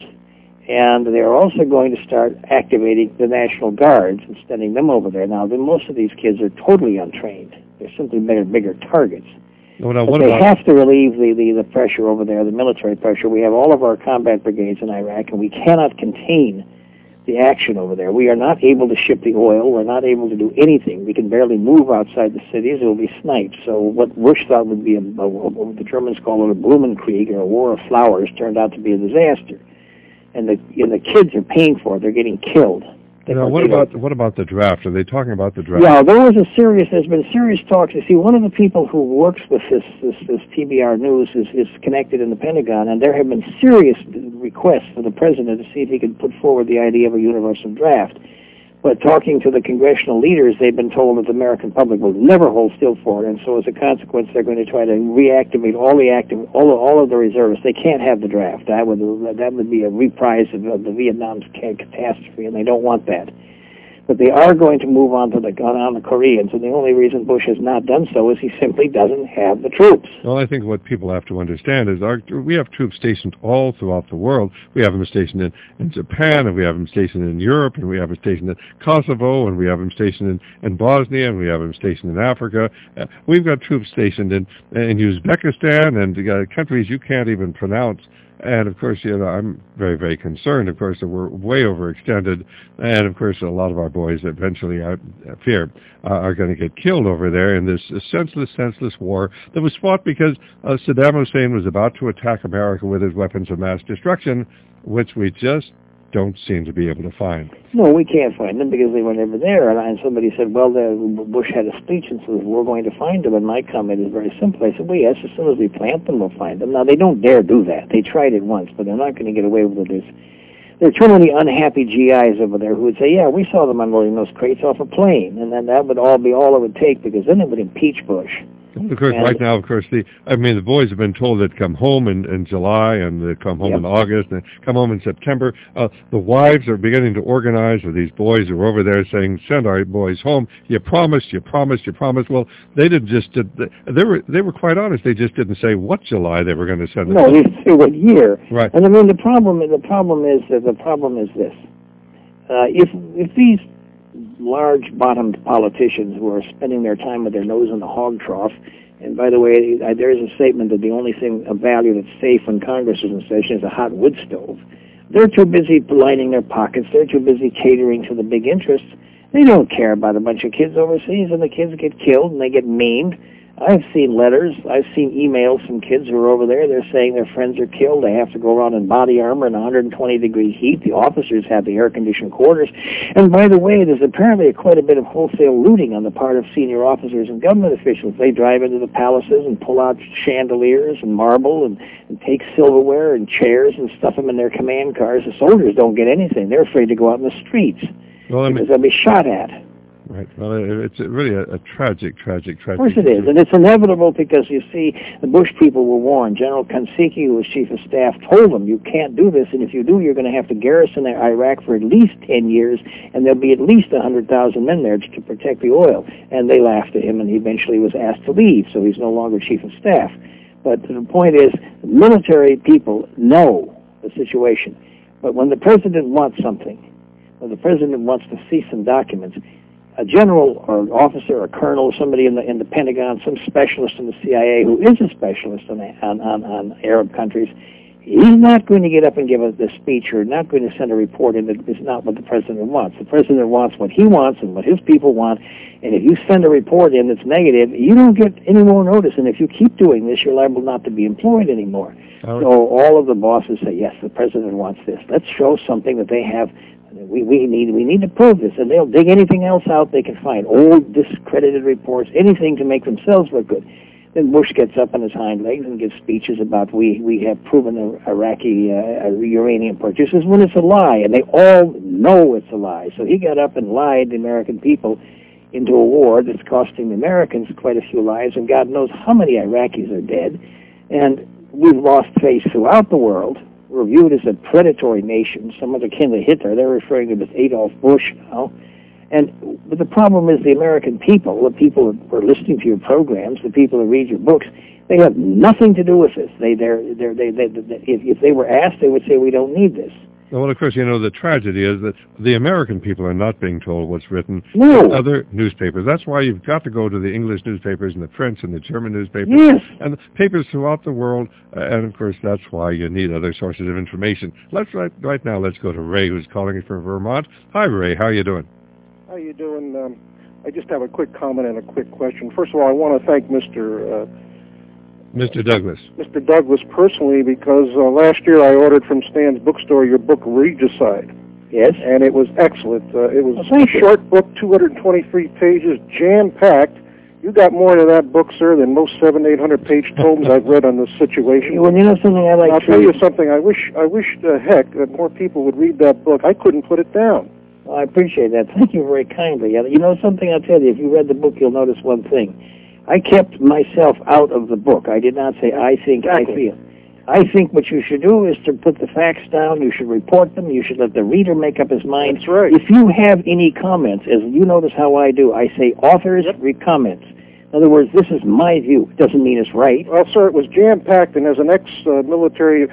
And they're also going to start activating the National Guards and sending them over there. Now, most of these kids are totally untrained. They're simply bigger targets. But they have to relieve the pressure over there, the military pressure. We have all of our combat brigades in Iraq, and we cannot contain the action over there. We are not able to ship the oil. We're not able to do anything. We can barely move outside the cities. It will be sniped. So what Bush thought would be what the Germans call it a Blumenkrieg, or a war of flowers, turned out to be a disaster. And the kids are paying for it. They're getting killed. What about the draft? Are they talking about the draft? Yeah, there's been serious talks. You see, one of the people who works with this TBR News is connected in the Pentagon, and there have been serious requests for the president to see if he could put forward the idea of a universal draft. But talking to the congressional leaders, they've been told that the American public will never hold still for it, and so as a consequence, they're going to try to reactivate all of the reservists. They can't have the draft. That would be a reprise of the Vietnam catastrophe, and they don't want that. But they are going to move on to the Koreans, and the only reason Bush has not done so is he simply doesn't have the troops. Well, I think what people have to understand is we have troops stationed all throughout the world. We have them stationed in Japan, and we have them stationed in Europe, and we have them stationed in Kosovo, and we have them stationed in Bosnia, and we have them stationed in Africa. We've got troops stationed in Uzbekistan and countries you can't even pronounce. And, of course, I'm very, very concerned, of course, that we're way overextended. And, of course, a lot of our boys eventually, I fear, are going to get killed over there in this senseless war that was fought because Saddam Hussein was about to attack America with his weapons of mass destruction, which we just don't seem to be able to find. No, we can't find them because they were never there. And somebody said, well, Bush had a speech and says, we're going to find them. And my comment is very simple. I said, well, yes, as soon as we plant them, we'll find them. Now, they don't dare do that. They tried it once, but they're not going to get away with it. There are too many unhappy GIs over there who would say, yeah, we saw them unloading those crates off a plane. And then that would all be all it would take, because then it would impeach Bush. Of course, right now, of course, the boys have been told they'd come home in July, and they come home in August, and they come home in September. The wives are beginning to organize with these boys who are over there saying, send our boys home. You promised. Well, they didn't they were quite honest. They just didn't say what July they were going to send them. No, they say what year. Right. And I mean, the problem is this. If these large-bottomed politicians who are spending their time with their nose in the hog trough, and by the way, there is a statement that the only thing of value that's safe when Congress is in session is a hot wood stove. They're too busy lining their pockets. They're too busy catering to the big interests. They don't care about a bunch of kids overseas, and the kids get killed and they get maimed. I've seen letters. I've seen emails from kids who are over there. They're saying their friends are killed. They have to go around in body armor in 120-degree heat. The officers have the air-conditioned quarters. And by the way, there's apparently quite a bit of wholesale looting on the part of senior officers and government officials. They drive into the palaces and pull out chandeliers and marble and take silverware and chairs and stuff them in their command cars. The soldiers don't get anything. They're afraid to go out in the streets because they'll be shot at. Right. Well, it's really a tragic. Of course it is, and it's inevitable because, you see, the Bush people were warned. General Kansiki, who was chief of staff, told them, you can't do this, and if you do, you're going to have to garrison Iraq for at least 10 years, and there'll be at least 100,000 men there to protect the oil. And they laughed at him, and he eventually was asked to leave, so he's no longer chief of staff. But the point is, military people know the situation. But when the president wants something, when the president wants to see some documents, a general or officer or colonel, somebody in the Pentagon, some specialist in the CIA who is a specialist on Arab countries, he's not going to get up and give us this speech or not going to send a report in that is not what the president wants. The president wants what he wants and what his people want, and if you send a report in that's negative, you don't get any more notice, and if you keep doing this, you're liable not to be employed anymore. So all of the bosses say, yes, the president wants this. Let's show something that they have. We need to prove this, and they'll dig anything else out they can find, old discredited reports, anything to make themselves look good. Then Bush gets up on his hind legs and gives speeches about we have proven Iraqi uranium purchases when it's a lie, and they all know it's a lie. So he got up and lied the American people into a war that's costing the Americans quite a few lives, and God knows how many Iraqis are dead. And we've lost face throughout the world. We're viewed as a predatory nation, somewhat akin to Hitler. They're referring to this Adolf Bush now. But the problem is the American people, the people who are listening to your programs, the people who read your books, they have nothing to do with this. If they were asked, they would say, we don't need this. Well, of course, the tragedy is that the American people are not being told what's written in other newspapers. That's why you've got to go to the English newspapers and the French and the German newspapers and the papers throughout the world. And, of course, that's why you need other sources of information. Right now, let's go to Ray, who's calling from Vermont. Hi, Ray. How are you doing? How you doing? I just have a quick comment and a quick question. First of all, I want to thank Mr. Douglas. Mr. Douglas personally, because last year I ordered from Stan's bookstore your book Regicide. Yes. And it was excellent. It was a short book, 223 pages, jam-packed. You got more to that book, sir, than most 700-800-page tomes I've read on this situation. Well, you know something I like. I'll tell you something. I wish heck that more people would read that book. I couldn't put it down. Well, I appreciate that. Thank you very kindly. You know something? I'll tell you. If you read the book, you'll notice one thing. I kept myself out of the book. I did not say I think, I feel. I think what you should do is to put the facts down. You should report them. You should let the reader make up his mind. That's right. If you have any comments, as you notice how I do, I say authors, read comments. In other words, this is my view. It doesn't mean it's right. Well, sir, it was jam-packed, and as an ex-military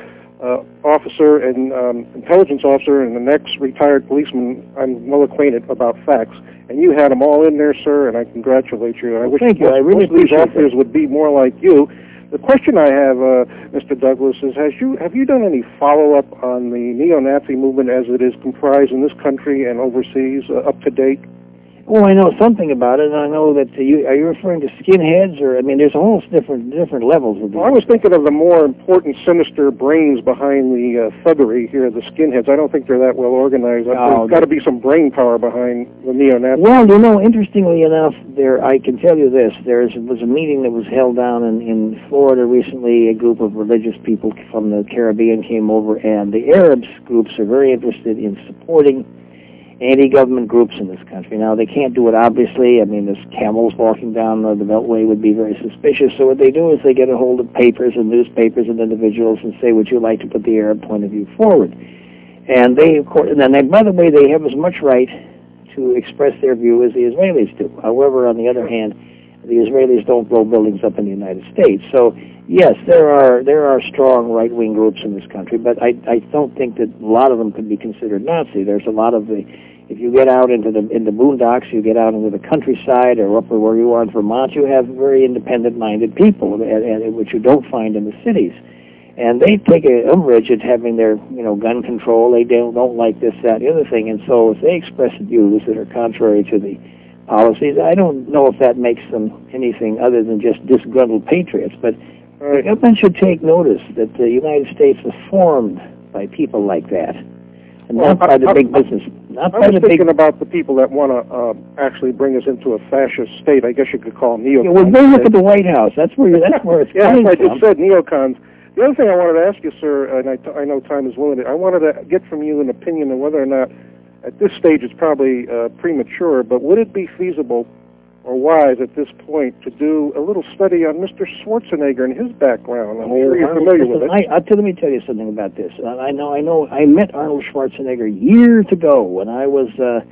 officer and intelligence officer and an ex-retired policeman, I'm well acquainted about facts. And you had them all in there, sir, and I congratulate you. I wish Thank you. I really most of these appreciate authors would be more like you. The question I have, Mr. Douglas, is have you done any follow-up on the neo-Nazi movement as it is comprised in this country and overseas, up to date? Oh, I know something about it, and I know that are you referring to skinheads, or, I mean, there's a whole different levels of these. Well, I was thinking of the more important, sinister brains behind the thuggery here, the skinheads. I don't think they're that well organized. There's got to be some brain power behind the neo-Nazis. Well, interestingly enough, I can tell you this. There was a meeting that was held down in Florida recently. A group of religious people from the Caribbean came over, and the Arabs groups are very interested in supporting anti-government groups in this country. Now, they can't do it, obviously. I mean, there's camels walking down the Beltway would be very suspicious. So what they do is they get a hold of papers and newspapers and individuals and say, would you like to put the Arab point of view forward? And they, of course, and then by the way, they have as much right to express their view as the Israelis do. However, on the other hand, the Israelis don't blow buildings up in the United States. So, yes, there are strong right-wing groups in this country, but I don't think that a lot of them could be considered Nazi. There's a lot of if you get out into the boondocks, you get out into the countryside, or up where you are in Vermont, you have very independent-minded people, and which you don't find in the cities. And they take an umbrage at having their, gun control. They don't like this, that, the other thing. And so if they express views that are contrary to the policies, I don't know if that makes them anything other than just disgruntled patriots. But the government should take notice that the United States was formed by people like that, and not by the big business. I was thinking about the people that want to actually bring us into a fascist state. I guess you could call them neocons. Yeah, well, go look at the White House. That's where it's coming from. I just said neocons. The other thing I wanted to ask you, sir, and I know time is limited, I wanted to get from you an opinion on whether or not, at this stage it's probably premature, but would it be feasible or wise at this point to do a little study on Mr. Schwarzenegger and his background? I'm sure you're familiar with it. Let me tell you something about this. I know. I met Arnold Schwarzenegger years ago when I was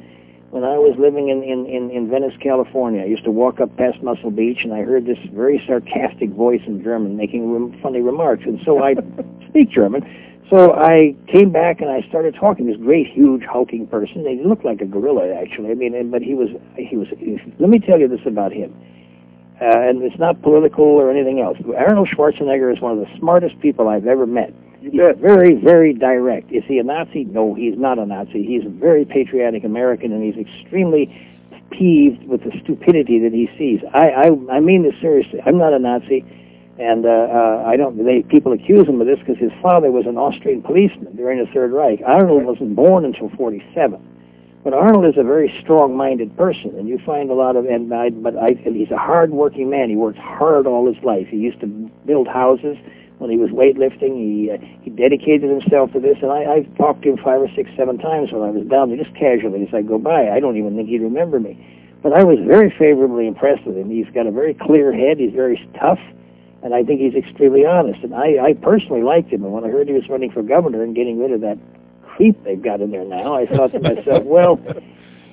living in Venice, California. I used to walk up past Muscle Beach, and I heard this very sarcastic voice in German making funny remarks, and so I speak German. So I came back and I started talking to this great, huge, hulking person. He looked like a gorilla, actually. I mean, but he was. Let me tell you this about him, and it's not political or anything else. Arnold Schwarzenegger is one of the smartest people I've ever met. He's very, very direct. Is he a Nazi? No, he's not a Nazi. He's a very patriotic American, and he's extremely peeved with the stupidity that he sees. I mean this seriously. I'm not a Nazi. And people accuse him of this because his father was an Austrian policeman during the Third Reich. Arnold wasn't born until 47. But Arnold is a very strong-minded person, and you find a lot of, and he's a hard-working man. He worked hard all his life. He used to build houses. When he was weightlifting, he dedicated himself to this, and I've talked to him 5 or 6, 7 times when I was down there, just casually as I go by. I don't even think he'd remember me. But I was very favorably impressed with him. He's got a very clear head. He's very tough. And I think he's extremely honest. And I personally liked him. And when I heard he was running for governor and getting rid of that creep they've got in there now, I thought to myself, well,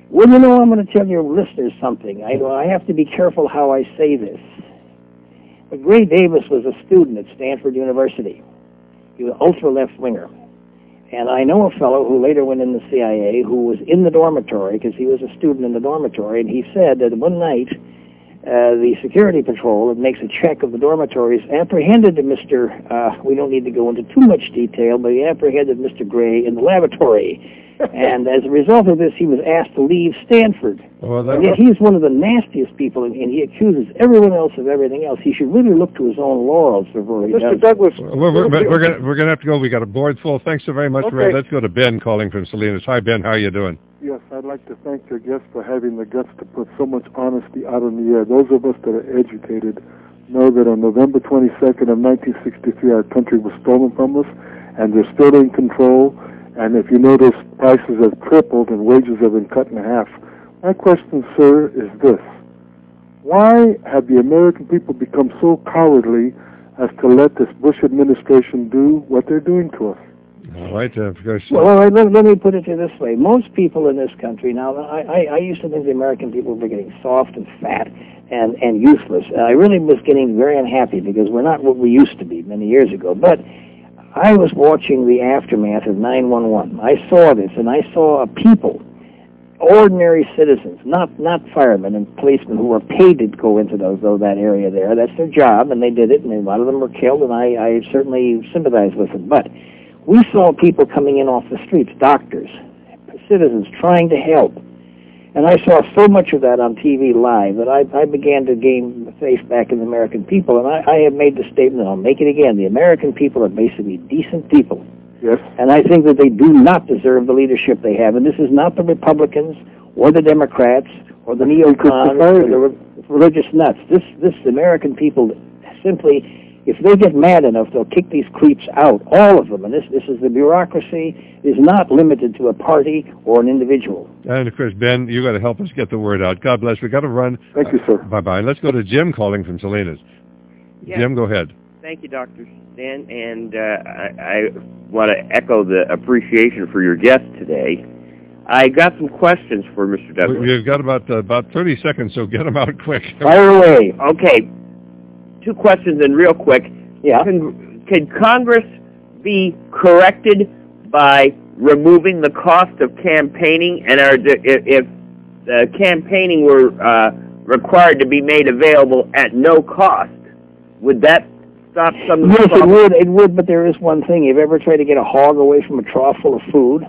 Well, you know, I'm going to tell your listeners something. I have to be careful how I say this. But Gray Davis was a student at Stanford University. He was an ultra-left-winger. And I know a fellow who later went in the CIA who was in the dormitory, because he was a student in the dormitory, and he said that one night the security patrol that makes a check of the dormitories apprehended Mr., we don't need to go into too much detail, but he apprehended Mr. Gray in the lavatory. And as a result of this, he was asked to leave Stanford. Well, and yet he's one of the nastiest people, and he accuses everyone else of everything else. He should really look to his own laurels before he Mr. does. Douglas, we're gonna have to go. We got a board full. Thanks so very much, Okay. Ray. Let's go to Ben calling from Salinas. Hi, Ben. How are you doing? Yes, I'd like to thank your guest for having the guts to put so much honesty out in the air. Those of us that are educated know that on November 22nd of 1963, our country was stolen from us, and they're still in control. And if you notice, prices have tripled and wages have been cut in half. My question, sir, is this. Why have the American people become so cowardly as to let this Bush administration do what they're doing to us? All right, of course. Well, let me put it to you this way. Most people in this country, now, I used to think the American people were getting soft and fat and useless. I really was getting very unhappy because we're not what we used to be many years ago. But I was watching the aftermath of 9/11. I saw this, and I saw people, ordinary citizens, not firemen and policemen who were paid to go into that area there. That's their job, and they did it, and a lot of them were killed, and I certainly sympathize with them. But we saw people coming in off the streets, doctors, citizens trying to help. And I saw so much of that on TV live that I began to gain faith back in the American people. And I have made the statement, and I'll make it again, the American people are basically decent people. Yes. And I think that they do not deserve the leadership they have. And this is not the Republicans or the Democrats or the neocons or the religious nuts. This American people simply, if they get mad enough, they'll kick these creeps out, all of them. And this is the bureaucracy is not limited to a party or an individual. And, of course, Ben, you got to help us get the word out. God bless. We got to run. Thank you, sir. Bye-bye. Let's go to Jim calling from Salinas. Yeah. Jim, go ahead. Thank you, Dr. Stan, and I want to echo the appreciation for your guest today. I got some questions for Mr. Douglas. We've got about 30 seconds, so get them out quick. Fire away. Okay. 2 questions and real quick. Yeah. Could Congress be corrected by removing the cost of campaigning, and if campaigning were required to be made available at no cost, would that stop some of the problems? Yes, it would, but there is one thing. Have you ever tried to get a hog away from a trough full of food?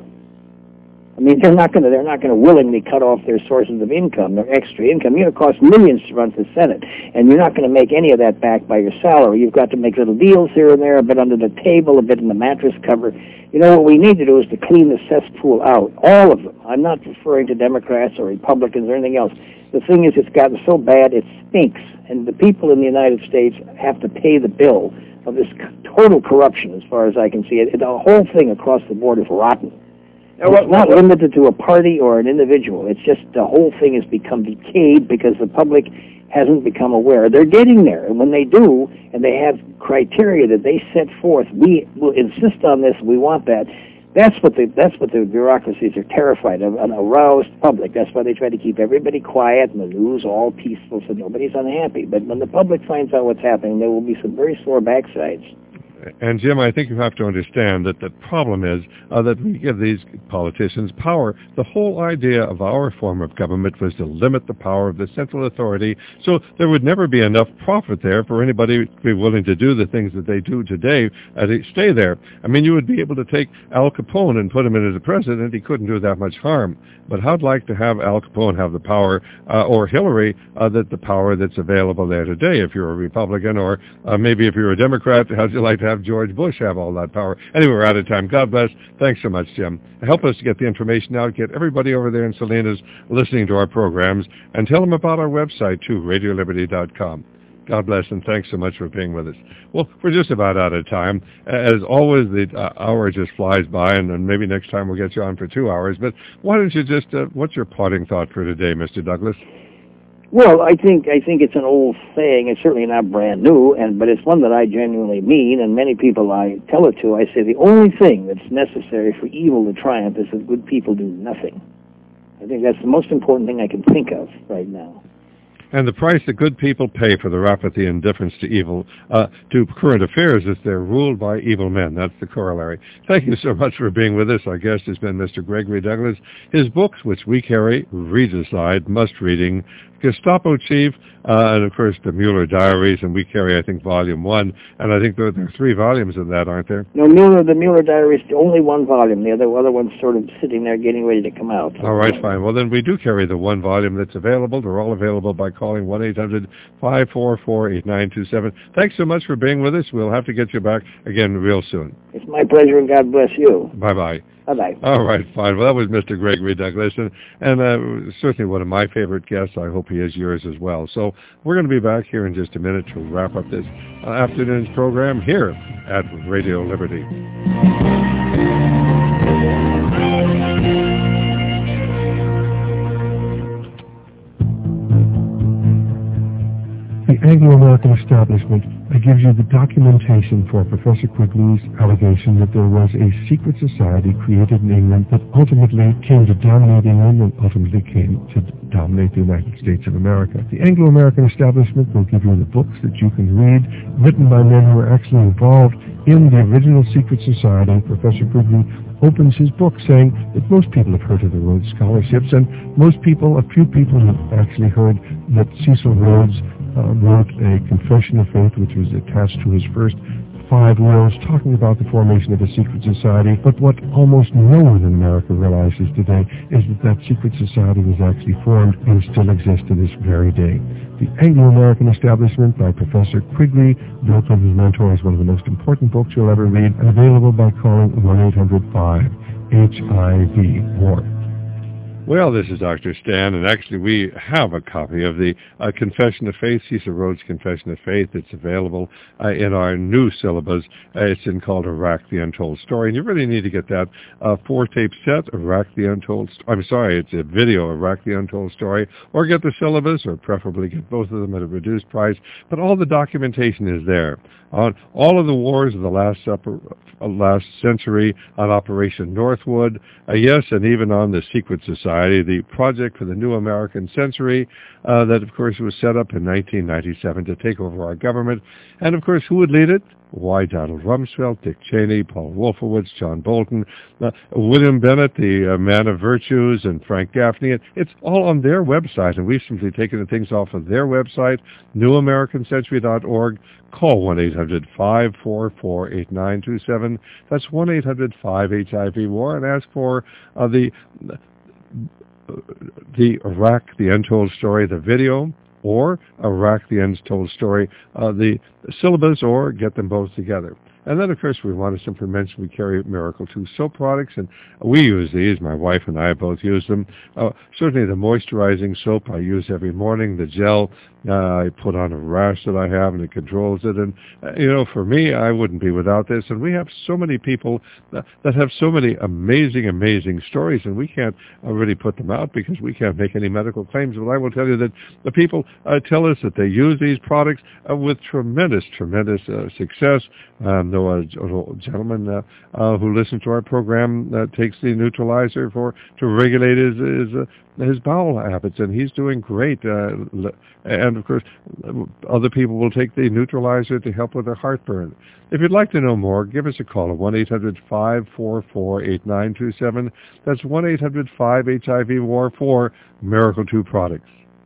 I mean, they're not going to willingly cut off their sources of income, their extra income. You're going to cost millions to run for Senate, and you're not going to make any of that back by your salary. You've got to make little deals here and there, a bit under the table, a bit in the mattress cover. You know, what we need to do is to clean the cesspool out, all of them. I'm not referring to Democrats or Republicans or anything else. The thing is, it's gotten so bad, it stinks, and the people in the United States have to pay the bill of this total corruption, as far as I can see it. The whole thing across the board is rotten. It's not limited to a party or an individual. It's just the whole thing has become decayed because the public hasn't become aware. They're getting there, and when they do, and they have criteria that they set forth, we will insist on this, we want that. That's what the bureaucracies are terrified of, an aroused public. That's why they try to keep everybody quiet and the news all peaceful so nobody's unhappy. But when the public finds out what's happening, there will be some very sore backsides. And, Jim, I think you have to understand that the problem is that we give these politicians power. The whole idea of our form of government was to limit the power of the central authority, so there would never be enough profit there for anybody to be willing to do the things that they do today and stay there. I mean, you would be able to take Al Capone and put him in as a president. He couldn't do that much harm. But how'd like to have Al Capone have the power, or Hillary, the power that's available there today if you're a Republican, or maybe if you're a Democrat, how'd you like to have George Bush have all that power? Anyway, we're out of time. God bless. Thanks so much, Jim. Help us to get the information out, get everybody over there in Salinas listening to our programs, and tell them about our website, too, RadioLiberty.com. God bless, and thanks so much for being with us. Well, we're just about out of time. As always, the hour just flies by, and maybe next time we'll get you on for 2 hours. But why don't you just, what's your parting thought for today, Mr. Douglas? Well, I think it's an old saying. It's certainly not brand new, but it's one that I genuinely mean, and many people I tell it to. I say the only thing that's necessary for evil to triumph is that good people do nothing. I think that's the most important thing I can think of right now. And the price that good people pay for their apathy and indifference to evil, to current affairs, is they're ruled by evil men. That's the corollary. Thank you so much for being with us. Our guest has been Mr. Gregory Douglas. His books, which we carry, Regicide, must-reading, Gestapo Chief, and of course the Mueller Diaries, and we carry, I think, Volume 1, and I think there are 3 volumes of that, aren't there? No, the Mueller Diaries, only 1 volume. The other one's sort of sitting there getting ready to come out. All right, fine. Well, then we do carry the 1 volume that's available. They're all available by calling 1-800-544-8927. Thanks so much for being with us. We'll have to get you back again real soon. It's my pleasure, and God bless you. Bye-bye. Bye-bye. All right, fine. Well, that was Mr. Gregory Douglas, and certainly one of my favorite guests. I hope he is yours as well. So we're going to be back here in just a minute to wrap up this afternoon's program here at Radio Liberty. The Anglo-American establishment gives you the documentation for Professor Quigley's allegation that there was a secret society created in England that ultimately came to dominate England and ultimately came to dominate the United States of America. The Anglo-American establishment will give you the books that you can read, written by men who are actually involved in the original secret society. Professor Quigley opens his book saying that most people have heard of the Rhodes Scholarships, and a few people have actually heard that Cecil Rhodes wrote a confession of faith which was attached to his first 5 wills talking about the formation of a secret society. But what almost no one in America realizes today is that secret society was actually formed and still exists to this very day. The Anglo-American Establishment by Professor Quigley, Bill Clinton's mentor, is one of the most important books you'll ever read, and available by calling 1-800-5-HIV-WAR. Well, this is Dr. Stan, and actually we have a copy of the Confession of Faith, Cecil Rhodes' Confession of Faith. It's available in our new syllabus. It's called Iraq, the Untold Story, and you really need to get that 4-tape set, Iraq, the Untold it's a video, Iraq, the Untold Story, or get the syllabus, or preferably get both of them at a reduced price. But all the documentation is there on all of the wars of the last century, on Operation Northwood, yes, and even on the Secret Society, the project for the New American Century, that, of course, was set up in 1997 to take over our government. And, of course, who would lead it? Why, Donald Rumsfeld, Dick Cheney, Paul Wolfowitz, John Bolton, William Bennett, the man of virtues, and Frank Gaffney. It's all on their website, and we've simply taken the things off of their website, newamericancentury.org. Call 1-800-544-8927. That's 1-800-5-HIV-WAR, and ask for the Iraq, the Untold Story, the video, or Iraq, the Untold Story, the syllabus, or get them both together. And then, of course, we want to simply mention we carry Miracle 2 soap products, and we use these. My wife and I both use them. Certainly the moisturizing soap I use every morning, the gel I put on a rash that I have, and it controls it. And, for me, I wouldn't be without this. And we have so many people that have so many amazing, amazing stories, and we can't really put them out because we can't make any medical claims. But I will tell you that the people tell us that they use these products with tremendous, tremendous success. Know a gentleman who listens to our program takes the neutralizer to regulate his bowel habits, and he's doing great. And, of course, other people will take the neutralizer to help with their heartburn. If you'd like to know more, give us a call at 1-800-544-8927. That's 1-800-5-HIV-WAR for Miracle 2 products.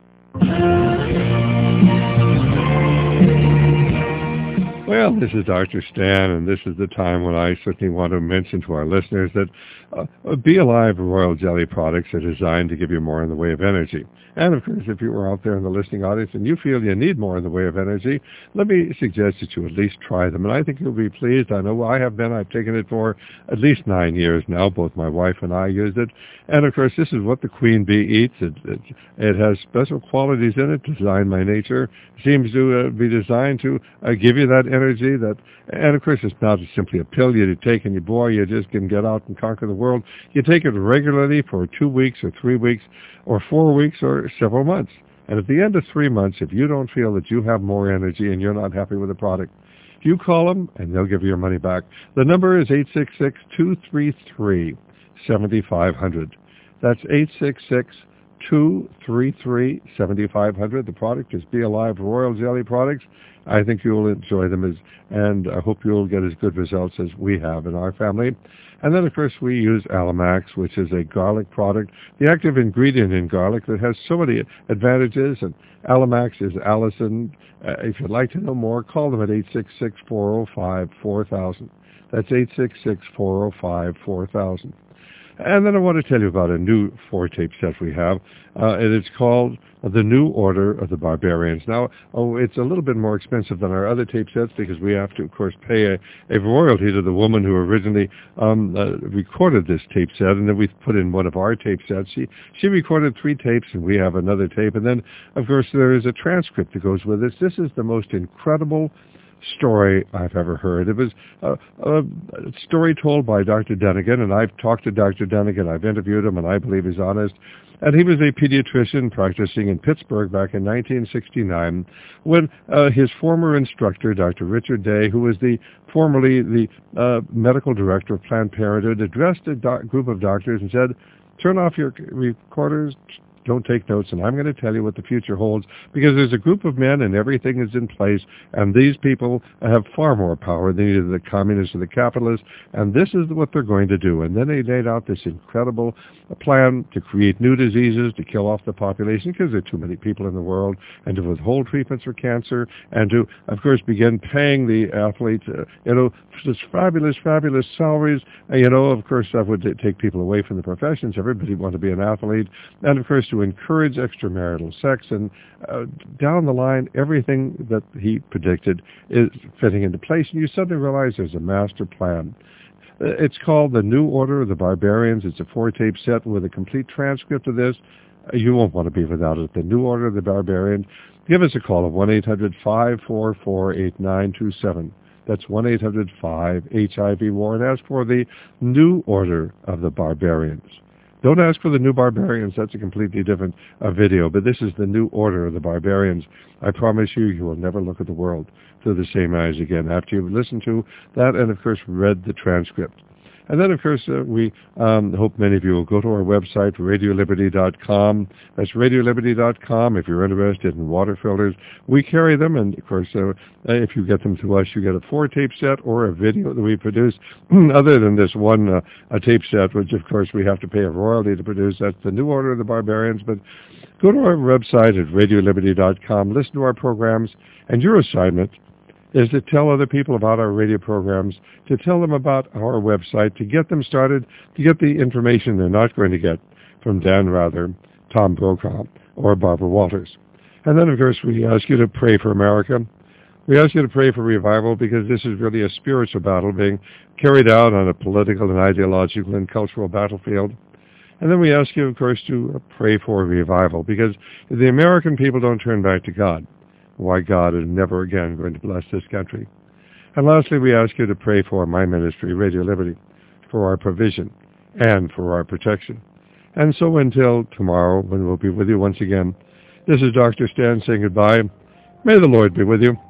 Well, this is Dr. Stan, and this is the time when I certainly want to mention to our listeners that Be Alive Royal Jelly products are designed to give you more in the way of energy. And, of course, if you were out there in the listening audience and you feel you need more in the way of energy, let me suggest that you at least try them. And I think you'll be pleased. I know I have been. I've taken it for at least 9 years now. Both my wife and I use it. And, of course, this is what the queen bee eats. It has special qualities in it, designed by nature. It seems to be designed to give you that energy. And, of course, it's not simply a pill you take and you just can get out and conquer the world. You take it regularly for 2 weeks or 3 weeks or 4 weeks or several months. And at the end of 3 months, if you don't feel that you have more energy and you're not happy with the product, you call them and they'll give you your money back. The number is 866-233-7500. That's 866-233-7500. The product is Be Alive Royal Jelly Products. I think you will enjoy them, and I hope you'll get as good results as we have in our family. And then, of course, we use Alamax, which is a garlic product, the active ingredient in garlic that has so many advantages. And Alamax is Allison. If you'd like to know more, call them at 866-405-4000. That's 866-405-4000. And then I want to tell you about a new 4-tape set we have, and it's called The New Order of the Barbarians. Now, it's a little bit more expensive than our other tape sets because we have to, of course, pay a royalty to the woman who originally recorded this tape set, and then we put in one of our tape sets. She recorded 3 tapes, and we have another tape, and then, of course, there is a transcript that goes with this. This is the most incredible story I've ever heard. It was a story told by Dr. Dunnigan, and I've talked to Dr. Dunnigan. I've interviewed him, and I believe he's honest. And he was a pediatrician practicing in Pittsburgh back in 1969 when his former instructor, Dr. Richard Day, who was formerly the medical director of Planned Parenthood, addressed a group of doctors and said, turn off your recorders, don't take notes, and I'm going to tell you what the future holds, because there's a group of men and everything is in place, and these people have far more power than either the communists or the capitalists, and this is what they're going to do. And then they laid out this incredible plan to create new diseases, to kill off the population, because there are too many people in the world, and to withhold treatments for cancer, and to, of course, begin paying the athletes, just fabulous, fabulous salaries. Of course, that would take people away from the professions. Everybody would want to be an athlete. And, of course, to encourage extramarital sex, and down the line, everything that he predicted is fitting into place, and you suddenly realize there's a master plan. It's called The New Order of the Barbarians. It's a 4-tape set with a complete transcript of this. You won't want to be without it. The New Order of the Barbarians. Give us a call at 1-800-544-8927. That's 1-800-5-HIV-WAR, and ask for the New Order of the Barbarians. Don't ask for the New Barbarians. That's a completely different video. But this is the New Order of the Barbarians. I promise you, you will never look at the world through the same eyes again after you've listened to that and, of course, read the transcript. And then, of course, we hope many of you will go to our website, RadioLiberty.com. That's RadioLiberty.com if you're interested in water filters. We carry them, and, of course, if you get them to us, you get a 4-tape set or a video that we produce. Other than this one a tape set, which, of course, we have to pay a royalty to produce. That's The New Order of the Barbarians. But go to our website at RadioLiberty.com, listen to our programs, and your assignment is to tell other people about our radio programs, to tell them about our website, to get them started, to get the information they're not going to get from Dan Rather, Tom Brokaw, or Barbara Walters. And then, of course, we ask you to pray for America. We ask you to pray for revival, because this is really a spiritual battle being carried out on a political and ideological and cultural battlefield. And then we ask you, of course, to pray for revival, because if the American people don't turn back to God, why God is never again going to bless this country. And lastly, we ask you to pray for my ministry, Radio Liberty, for our provision and for our protection. And so until tomorrow, when we'll be with you once again, this is Dr. Stan saying goodbye. May the Lord be with you.